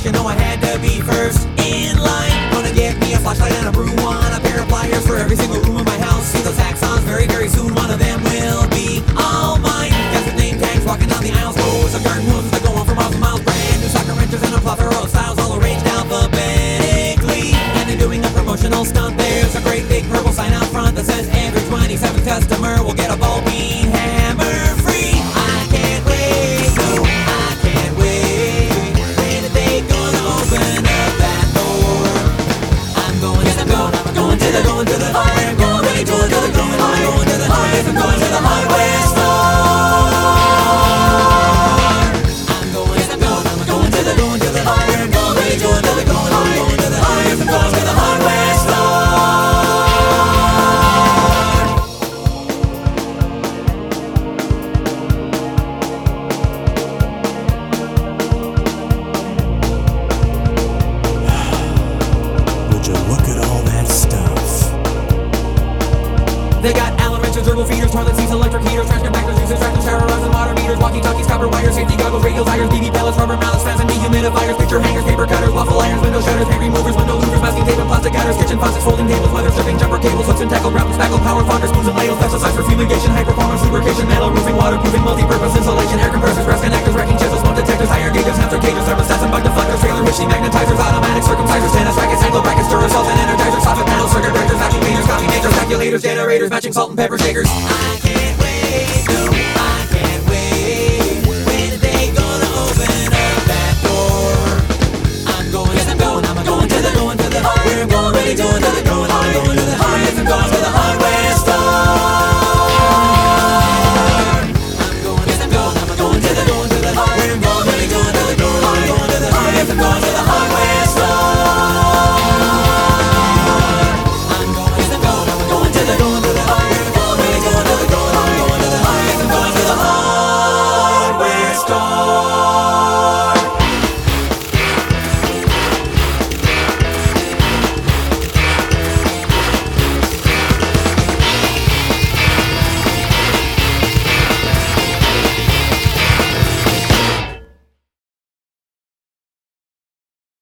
guess you know I had to be first in line. Gonna get me a flashlight and a brew on, a pair of pliers for every single room in my house. See those axons very, very soon, one of them will be all mine. Got the name tags walking down the aisles, rows of garden hooves that go on for miles and miles. Brand new soccer wrenches and a plethora of styles, all arranged alphabetically. And they're doing a promotional stunt. There's a great big purple sign out front that says every 27th customer will get a ball bean hammer free. I can't wait, no, I can't wait. When are they gonna open up that door? I'm going to the going to the hardware, I'm going to the hardware, I'm going to the hardware store. I'm going to the hardware, I'm going to the hardware, I'm going to the hardware store. Would you look at all that stuff? They got Allen wrenches, turbo feeders, toilet seats, electric heaters, trash compactors, juices, tractors, shower rods, and water meters, walkie-talkies, copper wires, safety goggles, radial tires, BB pellets, rubber mallets, fans and dehumidifiers, picture hangers, paper cutters, waffle irons, window shutters, paint removers, window louvers, masking tape and plastic cutters, kitchen faucets, folding tables, weather stripping, jumper cables, hooks and tackle, grapple, spackle, power fonders, spoons and ladles, pesticides for fumigation, high performance lubrication, metal roofing, waterproofing, multi-purpose insulation, air compressors, rest connectors, wrecking chisels, smoke detectors, higher gauges, hamster cages, thermostats and bug deflectors, trailer machine magnetizers, automatic circumcisers, tennis rackets, angle brackets, Duracells and energizers, soffit panels, circuit breakers, vacuum cleaners, coffee makers, calculators, generators, matching salt and pepper shakers. I can't